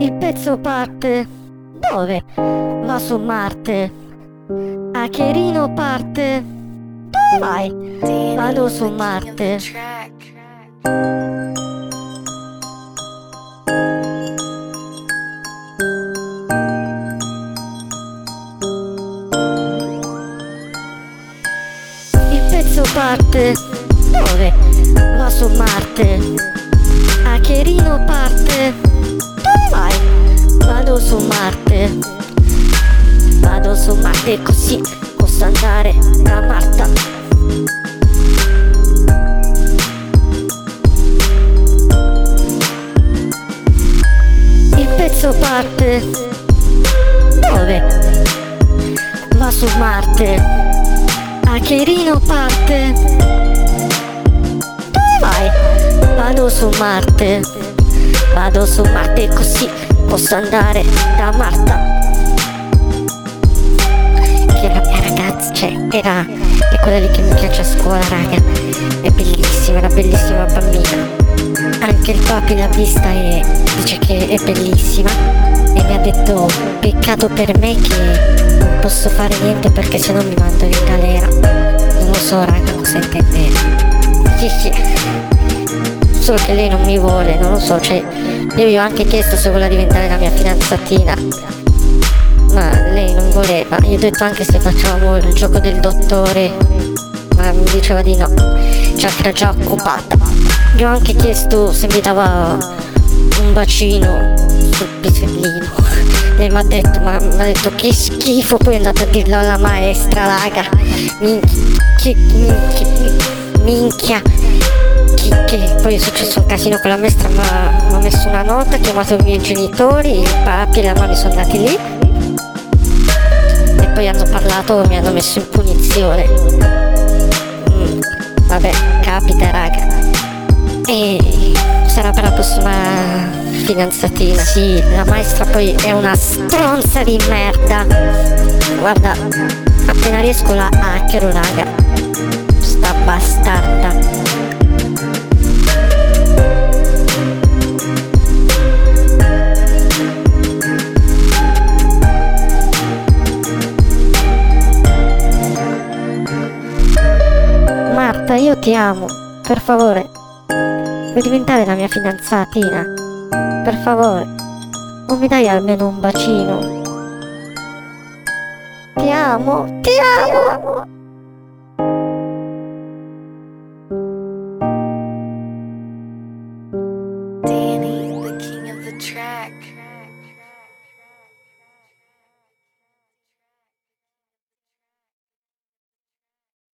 Il pezzo parte. Dove? Va su Marte. Acherino parte. Dove vai? Vado su Marte. Il pezzo parte. Dove? Va su Marte. Acherino parte. Dove vai? Vado su Marte. Vado su Marte così posso andare da Marta. Il pezzo parte. Dove? Va su Marte. Acherino parte. Dove vai? Vado su Marte. Vado su Marte così posso andare da Marta. Che era ragazza, era è quella lì che mi piace a scuola, raga. È bellissima, una bellissima bambina. Anche il papi l'ha vista e dice che è bellissima. E mi ha detto: peccato per me che non posso fare niente perché sennò mi mandano in galera. Non lo so, raga, cosa intendere. Sì. Solo che lei non mi vuole, non lo so, io gli ho anche chiesto se voleva diventare la mia fidanzatina, ma lei non voleva. Gli ho detto anche se facevamo il gioco del dottore, ma mi diceva di no, che era già occupata. Gli ho anche chiesto se mi dava un bacino sul pisellino. Lei mi ha detto che schifo, poi è andata a dirlo alla maestra, raga. Minchia. Che poi è successo un casino con la maestra, mi ha messo una nota, ha chiamato i miei genitori, il papi e la mamma sono andati lì e poi hanno parlato, mi hanno messo in punizione. Vabbè, capita, raga. E sarà per la prossima fidanzatina. Sì, la maestra poi è una stronza di merda. Guarda, appena riesco la hackero, raga. Sta bastarda. Marta, io ti amo, per favore, vuoi diventare la mia fidanzatina? Per favore, non mi dai almeno un bacino? Ti amo, ti amo! Danny, the king of the track.